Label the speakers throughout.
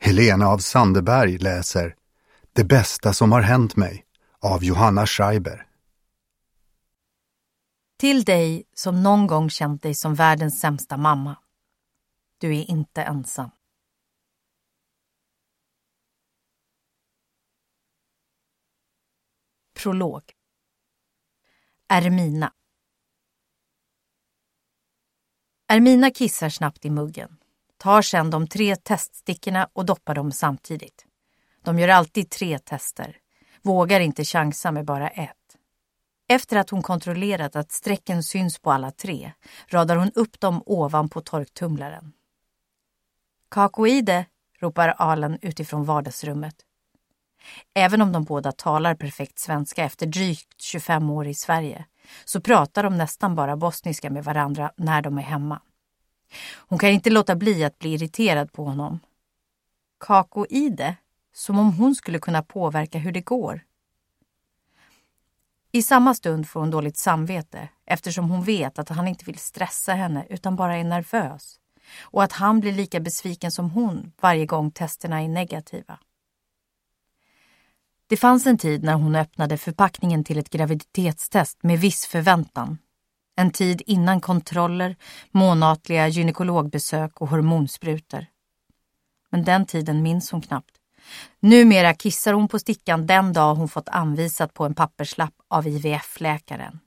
Speaker 1: Helena av Sandeberg läser Det bästa som har hänt mig av Johanna Schreiber.
Speaker 2: Till dig som någon gång känt dig som världens sämsta mamma. Du är inte ensam. Prolog. Ermina. Ermina kissar snabbt i muggen. Tar sedan de 3 teststickorna och doppar dem samtidigt. De gör alltid 3 tester. Vågar inte chansa med bara 1. Efter att hon kontrollerat att strecken syns på alla 3 radar hon upp dem ovanpå torktumlaren. Kakoide, ropar Alen utifrån vardagsrummet. Även om de båda talar perfekt svenska efter drygt 25 år i Sverige så pratar de nästan bara bosniska med varandra när de är hemma. Hon kan inte låta bli att bli irriterad på honom. Kakoide, som om hon skulle kunna påverka hur det går. I samma stund får hon dåligt samvete eftersom hon vet att han inte vill stressa henne utan bara är nervös. Och att han blir lika besviken som hon varje gång testerna är negativa. Det fanns en tid när hon öppnade förpackningen till ett graviditetstest med viss förväntan. En tid innan kontroller, månatliga gynekologbesök och hormonsprutor. Men den tiden minns hon knappt. Numera kissar hon på stickan den dag hon fått anvisat på en papperslapp av IVF-läkaren.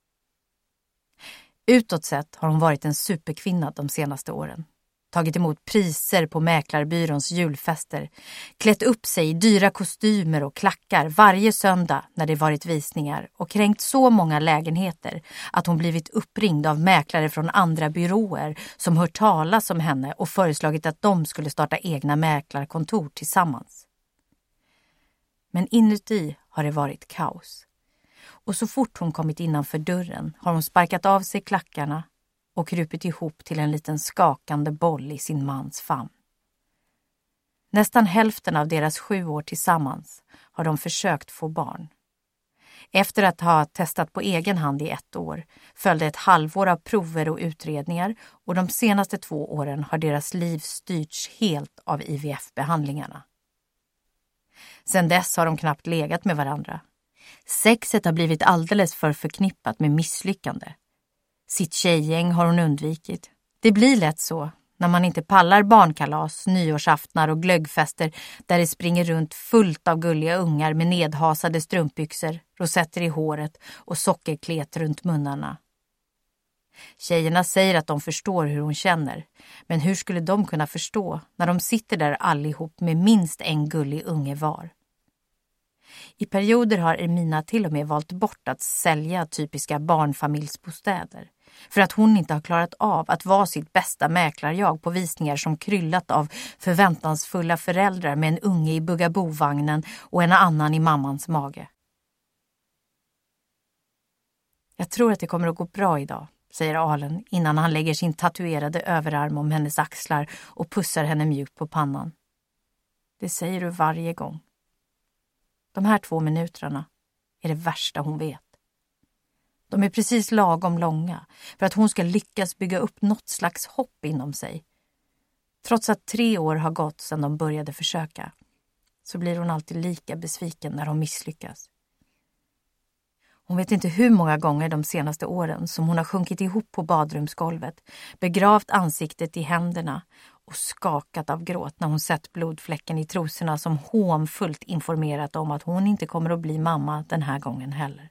Speaker 2: Utåt sett har hon varit en superkvinna de senaste åren. Tagit emot priser på mäklarbyråns julfester. Klätt upp sig i dyra kostymer och klackar varje söndag när det varit visningar. Och kränkt så många lägenheter att hon blivit uppringd av mäklare från andra byråer som hört talas om henne och föreslagit att de skulle starta egna mäklarkontor tillsammans. Men inuti har det varit kaos. Och så fort hon kommit innanför dörren har hon sparkat av sig klackarna och krupit ihop till en liten skakande boll i sin mans famn. Nästan hälften av deras 7 år tillsammans har de försökt få barn. Efter att ha testat på egen hand i 1 år följde ett halvår av prover och utredningar och de senaste 2 åren har deras liv styrts helt av IVF-behandlingarna. Sedan dess har de knappt legat med varandra. Sexet har blivit alldeles för förknippat med misslyckande. Sitt tjejgäng har hon undvikit. Det blir lätt så när man inte pallar barnkalas, nyårsaftnar och glöggfester där det springer runt fullt av gulliga ungar med nedhasade strumpbyxor, rosetter i håret och sockerklet runt munnarna. Tjejerna säger att de förstår hur hon känner, men hur skulle de kunna förstå när de sitter där allihop med minst en gullig unge var? I perioder har Ermina till och med valt bort att sälja typiska barnfamiljsbostäder för att hon inte har klarat av att vara sitt bästa mäklarjag på visningar som kryllat av förväntansfulla föräldrar med en unge i buggabovagnen och en annan i mammans mage. Jag tror att det kommer att gå bra idag, säger Alen innan han lägger sin tatuerade överarm om hennes axlar och pussar henne mjukt på pannan. Det säger du varje gång. De här 2 minuterna är det värsta hon vet. De är precis lagom långa för att hon ska lyckas bygga upp något slags hopp inom sig. Trots att 3 år har gått sedan de började försöka så blir hon alltid lika besviken när de misslyckas. Hon vet inte hur många gånger de senaste åren som hon har sjunkit ihop på badrumsgolvet, begravt ansiktet i händerna och skakat av gråt när hon sett blodfläcken i trosorna som hånfullt informerat om att hon inte kommer att bli mamma den här gången heller.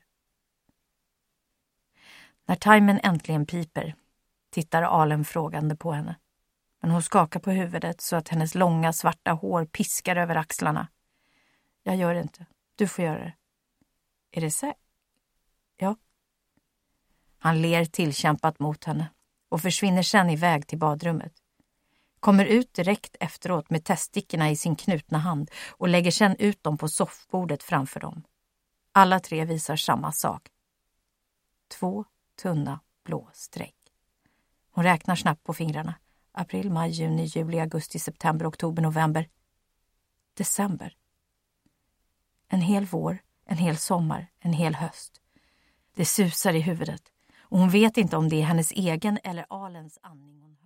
Speaker 2: När timern äntligen piper tittar Alen frågande på henne. Men hon skakar på huvudet så att hennes långa svarta hår piskar över axlarna. Jag gör det inte. Du får göra det. Är det så? Ja. Han ler tillkämpat mot henne och försvinner sedan iväg till badrummet. Kommer ut direkt efteråt med teststickorna i sin knutna hand och lägger sedan ut dem på soffbordet framför dem. Alla 3 visar samma sak. 2 tunna blå streck. Hon räknar snabbt på fingrarna. April, maj, juni, juli, augusti, september, oktober, november. December. En hel vår, en hel sommar, en hel höst. Det susar i huvudet och hon vet inte om det är hennes egen eller Alens andning hon hör.